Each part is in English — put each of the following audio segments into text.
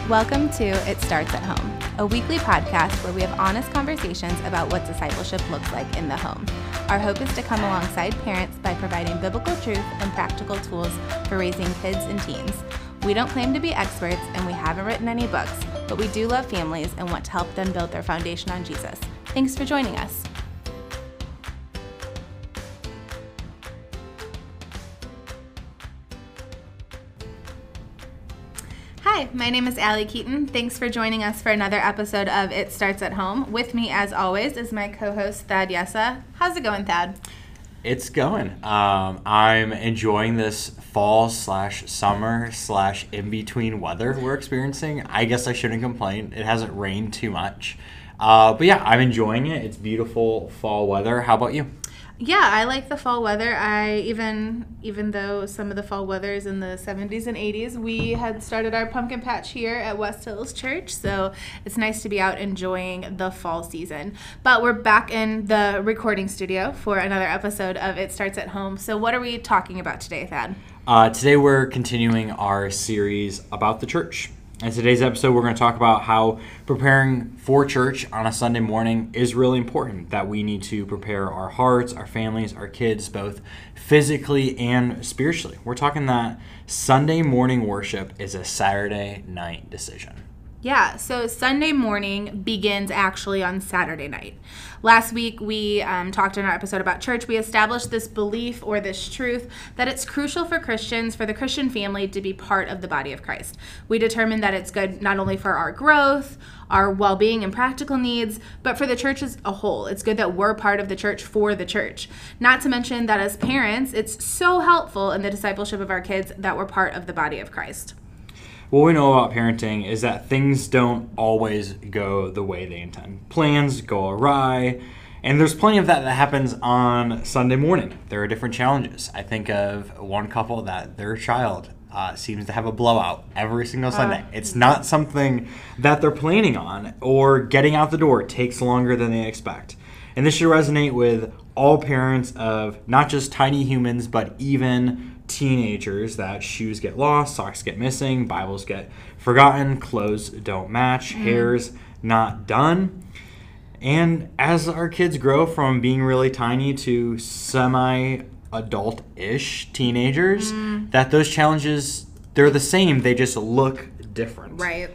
Welcome to It Starts at Home, a weekly podcast where we have honest conversations about what discipleship looks like in the home. Our hope is to come alongside parents by providing biblical truth and practical tools for raising kids and teens. We don't claim to be experts and we haven't written any books, but we do love families and want to help them build their foundation on Jesus. Thanks for joining us. Hi, my name is Allie Keaton. Thanks for joining us for another episode of It Starts at Home. With me, as always, is my co-host, Thad Yessa. How's it going, Thad? It's going. I'm enjoying this fall/summer/in-between weather we're experiencing. I guess I shouldn't complain. It hasn't rained too much. But yeah, I'm enjoying it. It's beautiful fall weather. How about you? Yeah, I like the fall weather. Even though some of the fall weather is in the 70s and 80s, we had started our pumpkin patch here at West Hills Church, so it's nice to be out enjoying the fall season. But we're back in the recording studio for another episode of It Starts at Home. So what are we talking about today, Thad? Today we're continuing our series about the church. In today's episode, we're going to talk about how preparing for church on a Sunday morning is really important, that we need to prepare our hearts, our families, our kids, both physically and spiritually. We're talking that Sunday morning worship is a Saturday night decision. Yeah, so Sunday morning begins actually on Saturday night. Last week, we talked in our episode about church. We established this belief or this truth that it's crucial for Christians, for the Christian family, to be part of the body of Christ. We determined that it's good not only for our growth, our well-being and practical needs, but for the church as a whole. It's good that we're part of the church for the church. Not to mention that as parents, it's so helpful in the discipleship of our kids that we're part of the body of Christ. What we know about parenting is that things don't always go the way they intend. Plans go awry, and there's plenty of that happens on Sunday morning. There are different challenges. I think of one couple that their child seems to have a blowout every single Sunday. It's not something that they're planning on, or getting out the door takes longer than they expect. And this should resonate with all parents of not just tiny humans, but even teenagers, that shoes get lost, socks get missing, Bibles get forgotten, clothes don't match, hair's not done. And as our kids grow from being really tiny to semi-adult-ish teenagers, that those challenges, they're the same, they just look different. Right.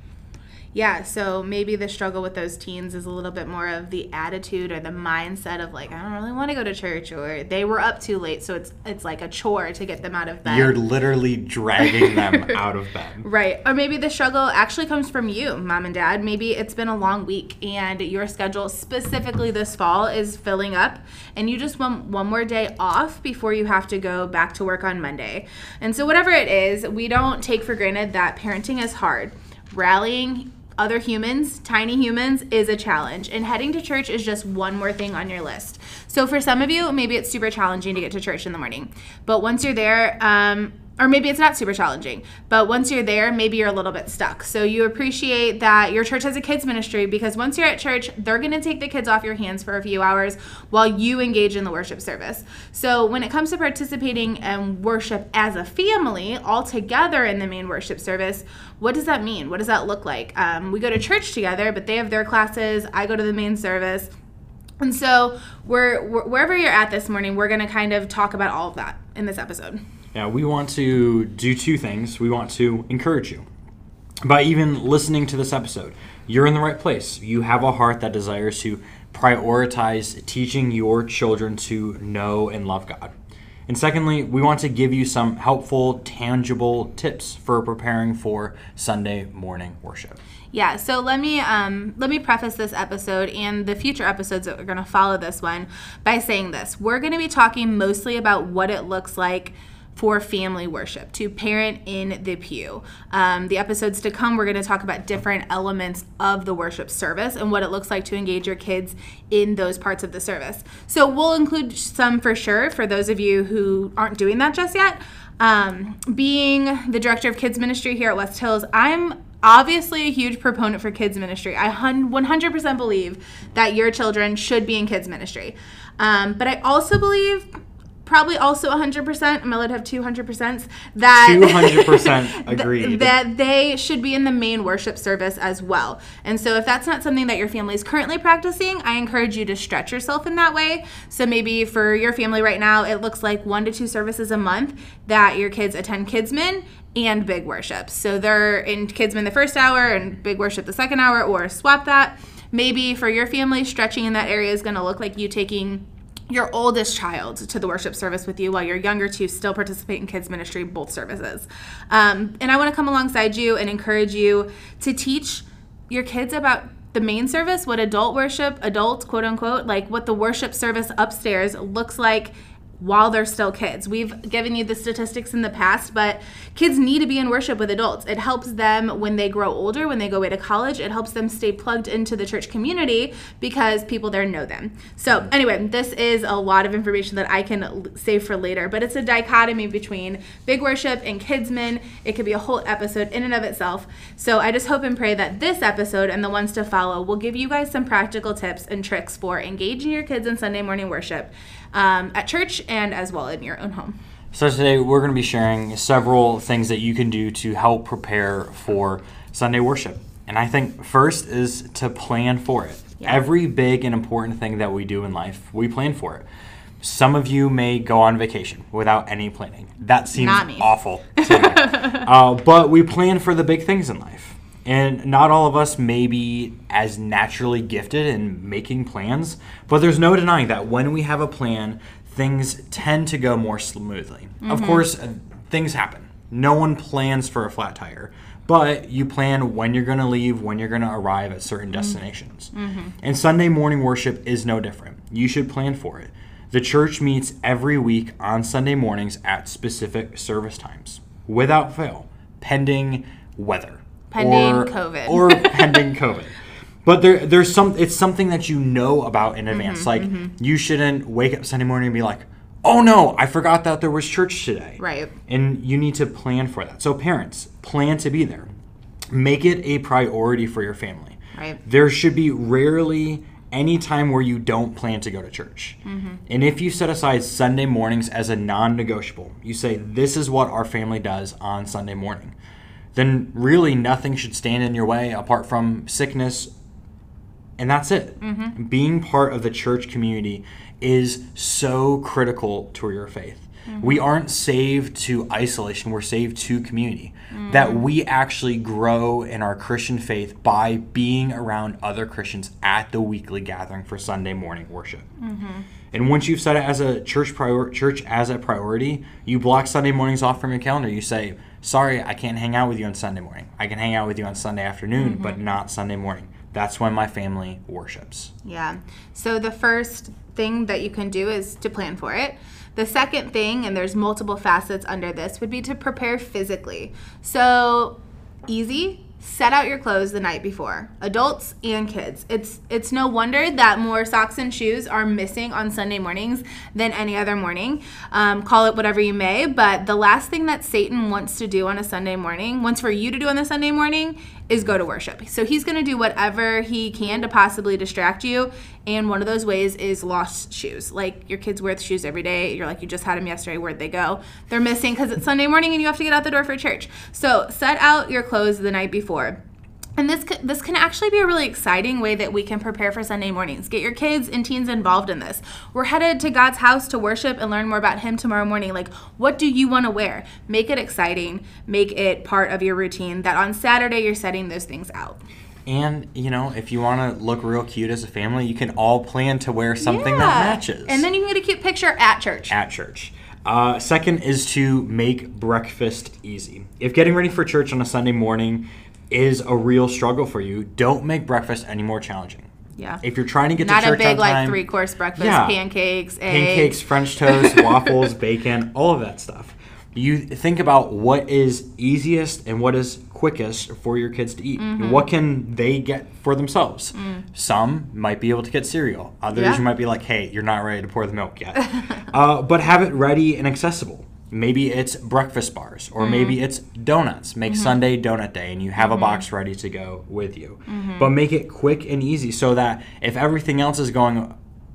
Yeah, so maybe the struggle with those teens is a little bit more of the attitude or the mindset of like, I don't really want to go to church, or they were up too late, so it's like a chore to get them out of bed. You're literally dragging them out of bed. Right. Or maybe the struggle actually comes from you, mom and dad. Maybe it's been a long week and your schedule specifically this fall is filling up and you just want one more day off before you have to go back to work on Monday. And so whatever it is, we don't take for granted that parenting is hard. Rallying other humans, tiny humans, is a challenge. And heading to church is just one more thing on your list. So for some of you, maybe it's super challenging to get to church in the morning. But once you're there, or maybe it's not super challenging, but once you're there, maybe you're a little bit stuck. So you appreciate that your church has a kids ministry, because once you're at church, they're going to take the kids off your hands for a few hours while you engage in the worship service. So when it comes to participating in worship as a family all together in the main worship service, what does that mean? What does that look like? We go to church together, but they have their classes. I go to the main service. And so wherever you're at this morning, we're going to kind of talk about all of that in this episode. Yeah, we want to do two things. We want to encourage you. By even listening to this episode, you're in the right place. You have a heart that desires to prioritize teaching your children to know and love God. And secondly, we want to give you some helpful, tangible tips for preparing for Sunday morning worship. Yeah, so let me preface this episode and the future episodes that are going to follow this one by saying this. We're going to be talking mostly about what it looks like for family worship, to parent in the pew. The episodes to come, we're going to talk about different elements of the worship service and what it looks like to engage your kids in those parts of the service. So we'll include some for sure for those of you who aren't doing that just yet. Being the director of kids ministry here at West Hills, I'm obviously a huge proponent for kids ministry. I 100% believe that your children should be in kids ministry. But I also believe probably also 100%, I'm going to let have 200%, that 200% agreed. that they should be in the main worship service as well. And so if that's not something that your family is currently practicing, I encourage you to stretch yourself in that way. So maybe for your family right now, it looks like 1 to 2 services a month that your kids attend Kidsmen and Big Worship. So they're in Kidsmen the first hour and Big Worship the second hour, or swap that. Maybe for your family, stretching in that area is going to look like you taking your oldest child to the worship service with you while your younger two still participate in kids ministry, both services. And I want to come alongside you and encourage you to teach your kids about the main service, what adult worship, adult, quote unquote, like what the worship service upstairs looks like while they're still kids. We've given you the statistics in the past, but kids need to be in worship with adults. It helps them when they grow older, when they go away to college. It helps them stay plugged into the church community because people there know them. So anyway, this is a lot of information that I can save for later, but it's a dichotomy between Big Worship and Kidsmen. It could be a whole episode in and of itself. So I just hope and pray that this episode and the ones to follow will give you guys some practical tips and tricks for engaging your kids in Sunday morning worship at church and as well in your own home. So today we're going to be sharing several things that you can do to help prepare for Sunday worship. And I think first is to plan for it. Yeah. Every big and important thing that we do in life, we plan for it. Some of you may go on vacation without any planning. That seems awful to me. But we plan for the big things in life. And not all of us may be as naturally gifted in making plans, but there's no denying that when we have a plan, things tend to go more smoothly. Mm-hmm. Of course, things happen. No one plans for a flat tire, but you plan when you're going to leave, when you're going to arrive at certain destinations. Mm-hmm. And Sunday morning worship is no different. You should plan for it. The church meets every week on Sunday mornings at specific service times, without fail, pending weather. Pending COVID. Or pending COVID. But it's something that you know about in advance. You shouldn't wake up Sunday morning and be like, oh no, I forgot that there was church today. Right. And you need to plan for that. So parents, plan to be there. Make it a priority for your family. Right. There should be rarely any time where you don't plan to go to church. Mm-hmm. And if you set aside Sunday mornings as a non-negotiable, you say, this is what our family does on Sunday morning, then really nothing should stand in your way apart from sickness, and that's it. Mm-hmm. Being part of the church community is so critical to your faith. Mm-hmm. We aren't saved to isolation, we're saved to community. Mm-hmm. That we actually grow in our Christian faith by being around other Christians at the weekly gathering for Sunday morning worship. Mm-hmm. And once you've set it as a church as a priority, you block Sunday mornings off from your calendar. You say, sorry, I can't hang out with you on Sunday morning. I can hang out with you on Sunday afternoon, mm-hmm. but not Sunday morning. That's when my family worships. Yeah. So the first thing that you can do is to plan for it. The second thing, and there's multiple facets under this, would be to prepare physically. So easy. Set out your clothes the night before, adults and kids. It's no wonder that more socks and shoes are missing on Sunday mornings than any other morning. Call it whatever you may, but the last thing that Satan wants to do on a Sunday morning, wants for you to do on the Sunday morning, is go to worship. So he's going to do whatever he can to possibly distract you, and one of those ways is lost shoes. Like your kids wear shoes every day. You're like, you just had them yesterday. Where'd they go? They're missing because it's Sunday morning and you have to get out the door for church. So set out your clothes the night before. And this can actually be a really exciting way that we can prepare for Sunday mornings. Get your kids and teens involved in this. We're headed to God's house to worship and learn more about Him tomorrow morning. Like, what do you want to wear? Make it exciting. Make it part of your routine that on Saturday you're setting those things out. And, if you want to look real cute as a family, you can all plan to wear something that matches. And then you can get a cute picture at church. At church. Second is to make breakfast easy. If getting ready for church on a Sunday morning is a real struggle for you, don't make breakfast any more challenging. Yeah. If you're trying to get to church on time. Not a big, like, 3-course breakfast, pancakes, eggs. French toast, waffles, bacon, all of that stuff. You think about what is easiest and what is quickest for your kids to eat. Mm-hmm. What can they get for themselves? Some might be able to get cereal. Others you might be like, hey, you're not ready to pour the milk yet. But have it ready and accessible. Maybe it's breakfast bars, or maybe it's donuts. Make Sunday donut day, and you have a box ready to go with you. But make it quick and easy so that if everything else is going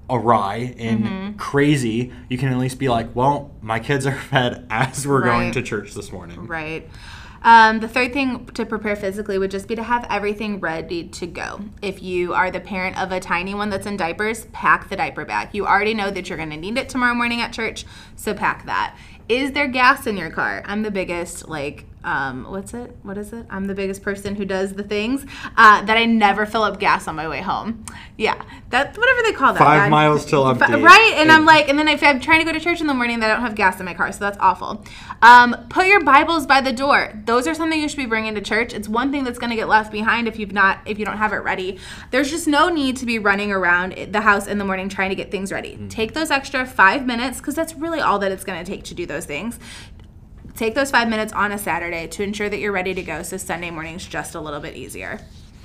awry and crazy, you can at least be like, well, my kids are fed as we're going to church this morning. Right. The third thing to prepare physically would just be to have everything ready to go. If you are the parent of a tiny one that's in diapers, pack the diaper bag. You already know that you're going to need it tomorrow morning at church, so pack that. Is there gas in your car? I'm the biggest, what is it? I'm the biggest person who does the things that I never fill up gas on my way home. Yeah, that's whatever they call that. 5 miles till empty. Right, and I'm like, and then if I'm trying to go to church in the morning, I don't have gas in my car, so that's awful. Put your Bibles by the door. Those are something you should be bringing to church. It's one thing that's going to get left behind if you don't have it ready. There's just no need to be running around the house in the morning trying to get things ready. Take those extra 5 minutes, because that's really all that it's going to take to do those things. Take those 5 minutes on a Saturday to ensure that you're ready to go, so Sunday morning's just a little bit easier.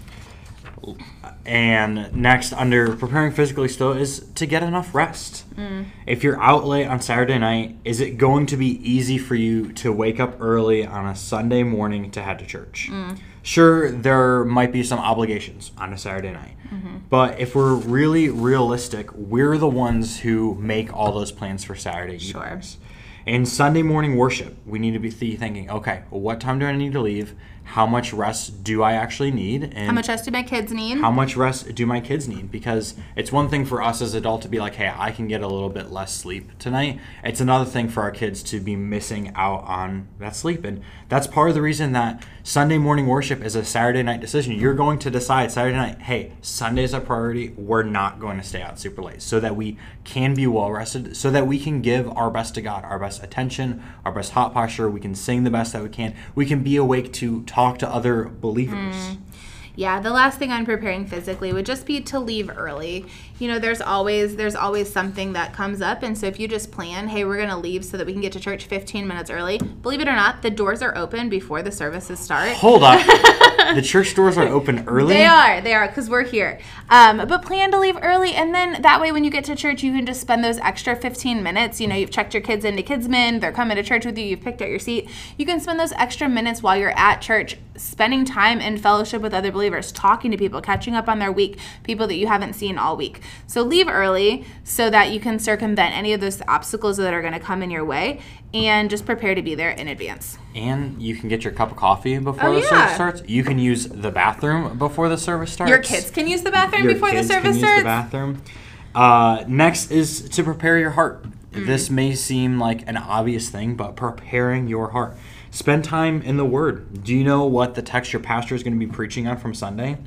And next, under preparing physically still, is to get enough rest. If you're out late on Saturday night, is it going to be easy for you to wake up early on a Sunday morning to head to church? Sure, there might be some obligations on a Saturday night. But if we're really realistic, we're the ones who make all those plans for Saturday evenings. In Sunday morning worship, we need to be thinking, okay, well, what time do I need to leave? How much rest do I actually need? And how much rest do my kids need? How much rest do my kids need? Because it's one thing for us as adults to be like, hey, I can get a little bit less sleep tonight. It's another thing for our kids to be missing out on that sleep. And that's part of the reason that Sunday morning worship is a Saturday night decision. You're going to decide Saturday night, hey, Sunday's a priority. We're not going to stay out super late, so that we can be well rested, so that we can give our best to God, our best attention, our best heart posture. We can sing the best that we can. We can be awake to talk to other believers. Yeah, the last thing on preparing physically would just be to leave early. You know, there's always something that comes up, and so if you just plan, hey, we're going to leave so that we can get to church 15 minutes early. Believe it or not, the doors are open before the services start. Hold up. The church doors are open early? They are, because we're here. But plan to leave early, and then that way when you get to church, you can just spend those extra 15 minutes. You know, you've checked your kids into Kidsmin, they're coming to church with you, you've picked out your seat. You can spend those extra minutes while you're at church spending time in fellowship with other believers, talking to people, catching up on their week, people that you haven't seen all week. So leave early so that you can circumvent any of those obstacles that are going to come in your way, and just prepare to be there in advance. And you can get your cup of coffee before the service starts. You can use the bathroom before the service starts. Your kids can use the bathroom before the service starts. Use the bathroom. Next is to prepare your heart. This may seem like an obvious thing, but preparing your heart. Spend time in the Word. Do you know what the text your pastor is going to be preaching on from Sunday?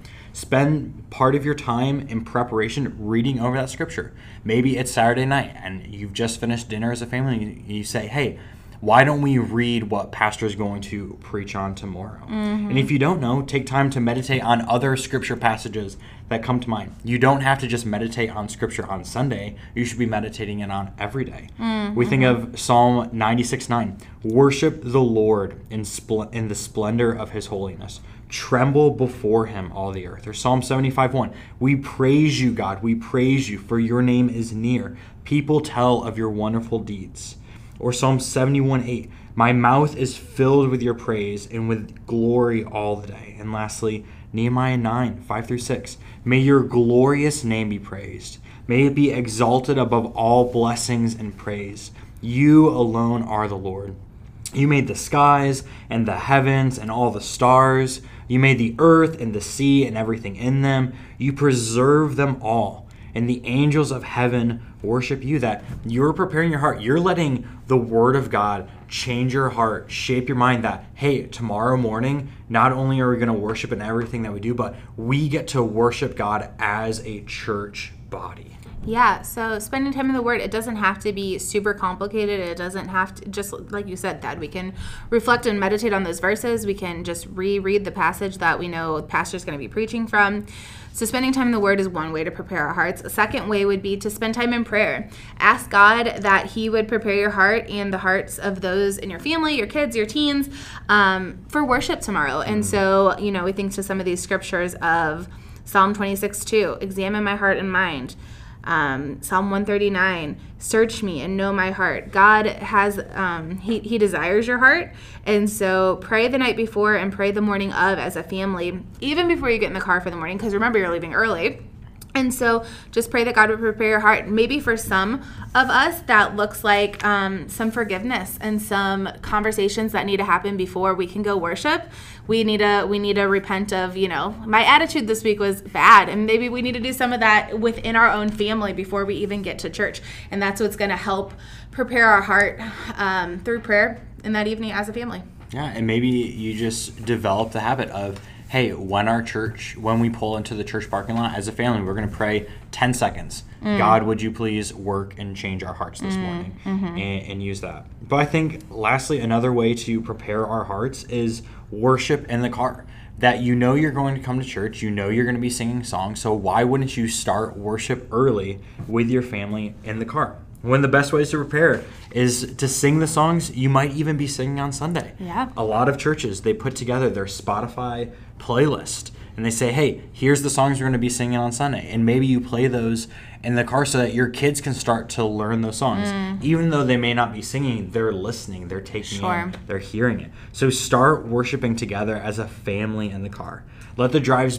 Spend part of your time in preparation reading over that scripture. Maybe it's Saturday night and you've just finished dinner as a family and you say, hey, why don't we read what pastor is going to preach on tomorrow? And if you don't know, take time to meditate on other scripture passages that come to mind. You don't have to just meditate on scripture on Sunday. You should be meditating it on every day. We think of Psalm 96:9. Worship the Lord in the splendor of his holiness. Tremble before him, all the earth. Or Psalm 75:1. We praise you, God. We praise you, for your name is near. People tell of your wonderful deeds. Or Psalm 71:8. My mouth is filled with your praise and with glory all the day. And lastly, Nehemiah 9:5-6. May your glorious name be praised. May it be exalted above all blessings and praise. You alone are the Lord. You made the skies and the heavens and all the stars. You made the earth and the sea and everything in them. You preserve them all. And the angels of heaven worship you. That you're preparing your heart. You're letting the word of God change your heart, shape your mind that, hey, tomorrow morning, not only are we going to worship in everything that we do, but we get to worship God as a church body. Yeah, so spending time in the Word, it doesn't have to be super complicated. It doesn't have to, just like you said, Dad, we can reflect and meditate on those verses. We can just reread the passage that we know the pastor's going to be preaching from. So spending time in the Word is one way to prepare our hearts. A second way would be to spend time in prayer. Ask God that he would prepare your heart and the hearts of those in your family, your kids, your teens, for worship tomorrow. And so, you know, we think to some of these scriptures of Psalm 26:2, examine my heart and mind. Psalm 139, search me and know my heart. God has, he desires your heart. And so pray the night before and pray the morning of as a family, even before you get in the car for the morning, because remember, you're leaving early. And so just pray that God would prepare your heart. Maybe for some of us, that looks like some forgiveness and some conversations that need to happen before we can go worship. We need to repent of, my attitude this week was bad. And maybe we need to do some of that within our own family before we even get to church. And that's what's going to help prepare our heart through prayer in that evening as a family. Yeah, and maybe you just develop the habit of, hey, when we pull into the church parking lot as a family, we're going to pray 10 seconds. God, would you please work and change our hearts this morning, and use that. But I think, lastly, another way to prepare our hearts is worship in the car. That you're going to come to church, you're going to be singing songs, so why wouldn't you start worship early with your family in the car? One of the best ways to prepare is to sing the songs you might even be singing on Sunday. Yeah. A lot of churches, they put together their Spotify playlist and they say, hey, here's the songs we're going to be singing on Sunday. And maybe you play those in the car so that your kids can start to learn those songs. Even though they may not be singing, they're listening, they're taking it, they're hearing it. So start worshiping together as a family in the car. Let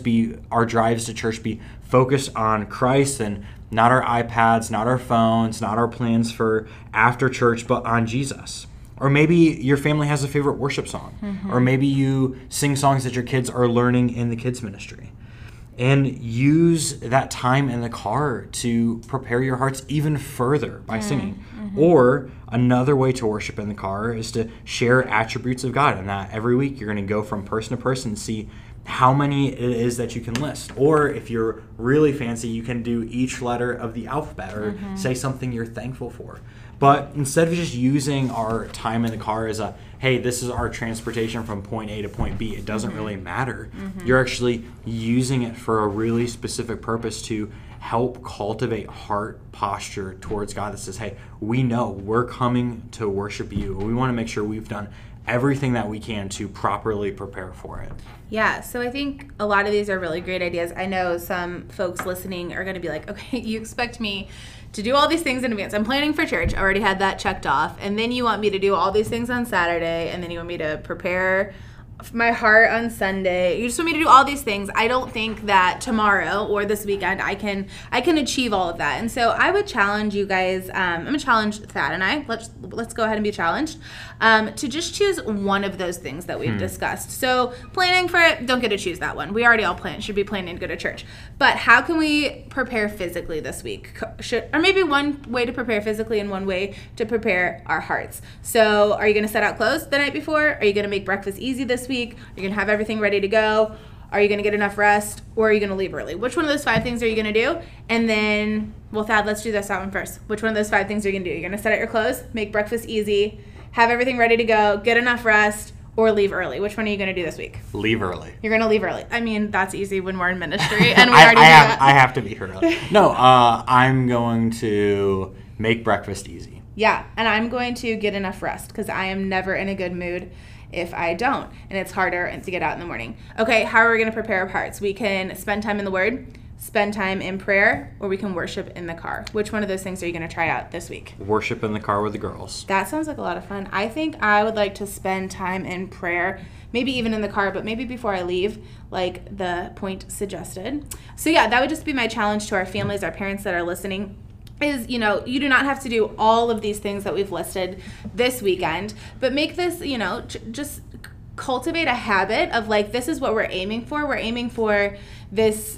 our drives to church be focused on Christ and not our iPads, not our phones, not our plans for after church, but on Jesus. Or maybe your family has a favorite worship song. Or maybe you sing songs that your kids are learning in the kids ministry. And use that time in the car to prepare your hearts even further by singing. Or another way to worship in the car is to share attributes of God. And that every week you're going to go from person to person and see how many it is that you can list. Or if you're really fancy, you can do each letter of the alphabet or say something you're thankful for. But instead of just using our time in the car as hey, this is our transportation from point A to point B, it doesn't really matter. You're actually using it for a really specific purpose to help cultivate heart posture towards God that says, hey, we know we're coming to worship you. We want to make sure we've done everything that we can to properly prepare for it. Yeah, so I think a lot of these are really great ideas. I know some folks listening are going to be like, okay, you expect me to do all these things in advance. I'm planning for church. I already had that checked off. And then you want me to do all these things on Saturday. And then you want me to prepare my heart on Sunday. You just want me to do all these things. I don't think that tomorrow or this weekend I can achieve all of that. And so I would challenge you guys. I'm gonna challenge Thad and I. Let's go ahead and be challenged to just choose one of those things that we've discussed. So planning for it, don't get to choose that one. We already all plan. Should be planning to go to church. But how can we prepare physically this week? Or maybe one way to prepare physically and one way to prepare our hearts. So are you gonna set out clothes the night before? Are you gonna make breakfast easy this week? Are you going to have everything ready to go? Are you going to get enough rest? Or are you going to leave early? Which one of those 5 things are you going to do? And then, well, Thad, let's do that one first. Which one of those 5 things are you going to do? You're going to set out your clothes, make breakfast easy, have everything ready to go, get enough rest, or leave early. Which one are you going to do this week? Leave early. You're going to leave early. I mean, that's easy when we're in ministry, and we already do that. I have to be early. No, I'm going to make breakfast easy. Yeah, and I'm going to get enough rest because I am never in a good mood if I don't, and it's harder to get out in the morning. Okay, how are we going to prepare our hearts? We can spend time in the Word, spend time in prayer, or we can worship in the car. Which one of those things are you going to try out this week? Worship in the car with the girls. That sounds like a lot of fun. I think I would like to spend time in prayer, maybe even in the car, but maybe before I leave, like the point suggested. So yeah, that would just be my challenge to our families, our parents that are listening. Is, you do not have to do all of these things that we've listed this weekend, but make this, just cultivate a habit of like, this is what we're aiming for. We're aiming for this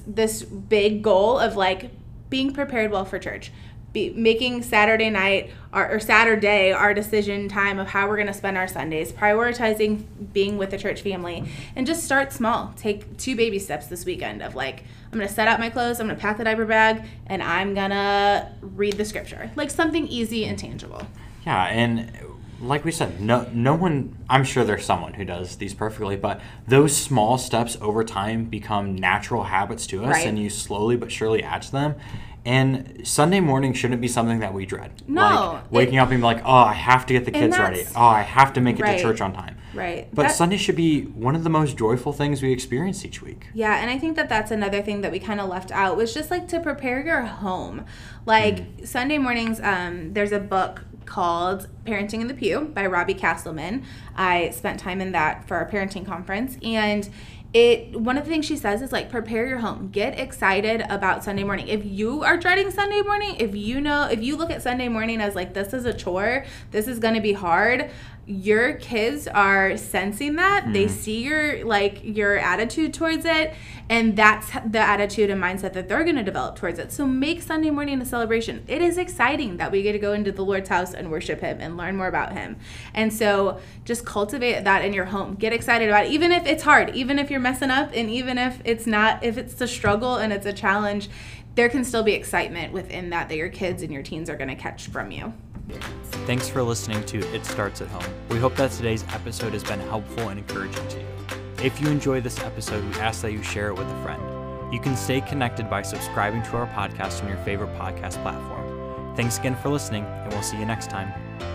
big goal of like being prepared well for church. Making Saturday night or Saturday our decision time of how we're going to spend our Sundays, prioritizing being with the church family, and just start small. Take 2 baby steps this weekend of like, I'm going to set out my clothes, I'm going to pack the diaper bag, and I'm going to read the scripture. Like something easy and tangible. Yeah, and like we said, no one, I'm sure there's someone who does these perfectly, but those small steps over time become natural habits to us, and you slowly but surely add to them. And Sunday morning shouldn't be something that we dread. No. Like waking up and being like, oh, I have to get the kids ready. Oh, I have to make it to church on time. Right. But Sunday should be one of the most joyful things we experience each week. Yeah, and I think that that's another thing that we kind of left out was just like to prepare your home. Like Sunday mornings, there's a book called Parenting in the Pew by Robbie Castleman. I spent time in that for our parenting conference, and one of the things she says is like, prepare your home. Get excited about Sunday morning. If you are dreading Sunday morning, if you look at Sunday morning as like, this is a chore, this is going to be hard, your kids are sensing that. They see your attitude towards it, and that's the attitude and mindset that they're going to develop towards it. So make Sunday morning a celebration. It is exciting that we get to go into the Lord's house and worship him and learn more about him. And so just cultivate that in your home. Get excited about it, even if it's hard, even if you're messing up, and even if it's a struggle and it's a challenge, there can still be excitement within that your kids and your teens are going to catch from you. Thanks for listening to It Starts at Home. We hope that today's episode has been helpful and encouraging to you. If you enjoyed this episode, we ask that you share it with a friend. You can stay connected by subscribing to our podcast on your favorite podcast platform. Thanks again for listening, and we'll see you next time.